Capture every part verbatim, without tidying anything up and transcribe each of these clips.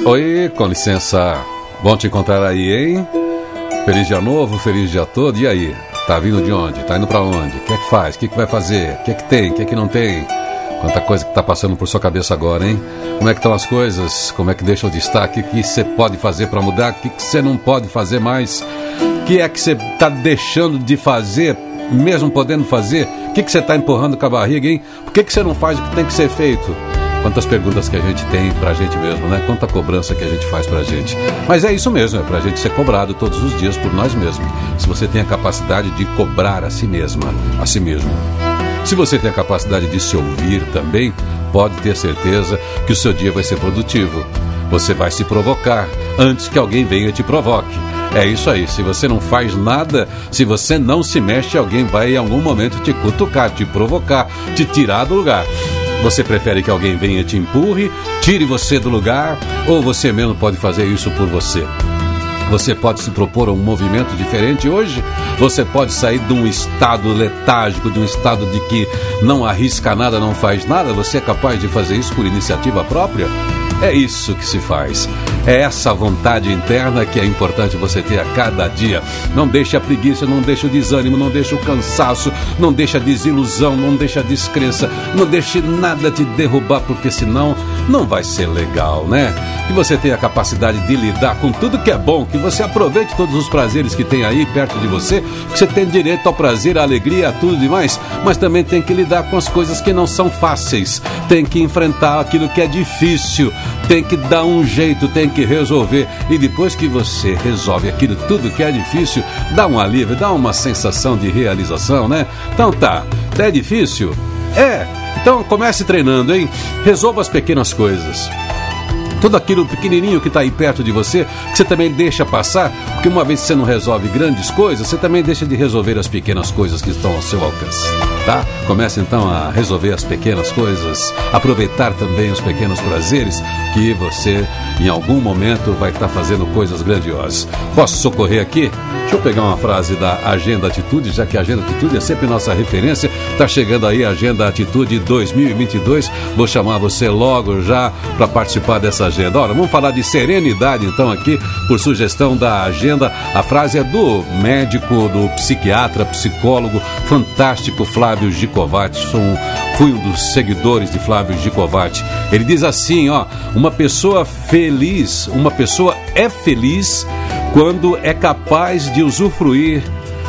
Oi, com licença. Bom te encontrar aí, hein? Feliz dia novo, feliz dia todo. E aí? Tá vindo de onde? Tá indo pra onde? O que é que faz? O que é que vai fazer? O que é que tem? O que é que não tem? Quanta coisa que tá passando por sua cabeça agora, hein? Como é que estão as coisas? Como é que deixam de estar? O que que você pode fazer pra mudar? O que que você não pode fazer mais? O que é que você tá deixando de fazer, mesmo podendo fazer? O que que você tá empurrando com a barriga, hein? Por que que você não faz o que tem que ser feito? Quantas perguntas que a gente tem pra gente mesmo, né? Quanta cobrança que a gente faz pra gente. Mas é isso mesmo, é pra gente ser cobrado todos os dias por nós mesmos. Se você tem a capacidade de cobrar a si mesma, a si mesmo. Se você tem a capacidade de se ouvir também, pode ter certeza que o seu dia vai ser produtivo. Você vai se provocar antes que alguém venha e te provoque. É isso aí, se você não faz nada, se você não se mexe, alguém vai em algum momento te cutucar, te provocar, te tirar do lugar. Você prefere que alguém venha e te empurre, tire você do lugar, ou você mesmo pode fazer isso por você? Você pode se propor a um movimento diferente hoje? Você pode sair de um estado letárgico, de um estado de que não arrisca nada, não faz nada? Você é capaz de fazer isso por iniciativa própria? É isso que se faz. É essa vontade interna que é importante você ter a cada dia. Não deixe a preguiça, não deixe o desânimo, não deixe o cansaço, não deixe a desilusão, não deixe a descrença, não deixe nada te derrubar, porque senão não vai ser legal, né? Que você tenha a capacidade de lidar com tudo que é bom, que você aproveite todos os prazeres que tem aí perto de você, que você tem direito ao prazer, à alegria, a tudo demais, mas também tem que lidar com as coisas que não são fáceis, tem que enfrentar aquilo que é difícil, tem que dar um jeito, tem que resolver. E depois que você resolve aquilo tudo que é difícil, dá um alívio, dá uma sensação de realização, né? Então tá, é difícil? É, então comece treinando, hein? Resolva as pequenas coisas. Tudo aquilo pequenininho que está aí perto de você, que você também deixa passar, porque uma vez que você não resolve grandes coisas, você também deixa de resolver as pequenas coisas que estão ao seu alcance, tá? Comece então a resolver as pequenas coisas, aproveitar também os pequenos prazeres, que você em algum momento vai estar fazendo coisas grandiosas. Posso socorrer aqui? Deixa eu pegar uma frase da Agenda Atitude, já que a Agenda Atitude é sempre nossa referência. Está chegando aí a Agenda Atitude dois mil e vinte e dois. Vou chamar você logo já para participar dessa agenda. Ora, vamos falar de serenidade então aqui, por sugestão da agenda. A frase é do médico, do psiquiatra, psicólogo fantástico Flávio Gicovati. Sou um, fui um dos seguidores de Flávio Gicovati. Ele diz assim, ó, uma pessoa feliz, uma pessoa é feliz quando é capaz de usufruir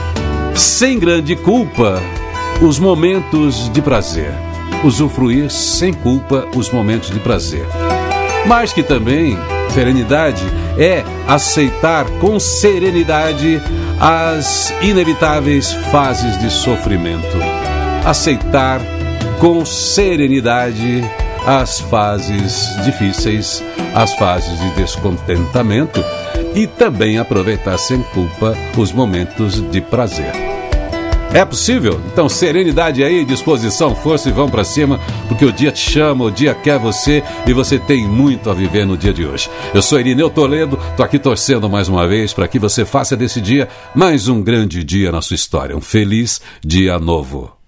sem grande culpa os momentos de prazer. Usufruir sem culpa os momentos de prazer. Mas que também, serenidade é aceitar com serenidade as inevitáveis fases de sofrimento. Aceitar com serenidade as fases difíceis, as fases de descontentamento e também aproveitar sem culpa os momentos de prazer. É possível? Então serenidade aí, disposição, força e vão pra cima, porque o dia te chama, o dia quer você e você tem muito a viver no dia de hoje. Eu sou Irineu Toledo, tô aqui torcendo mais uma vez para que você faça desse dia mais um grande dia na sua história. Um feliz dia novo.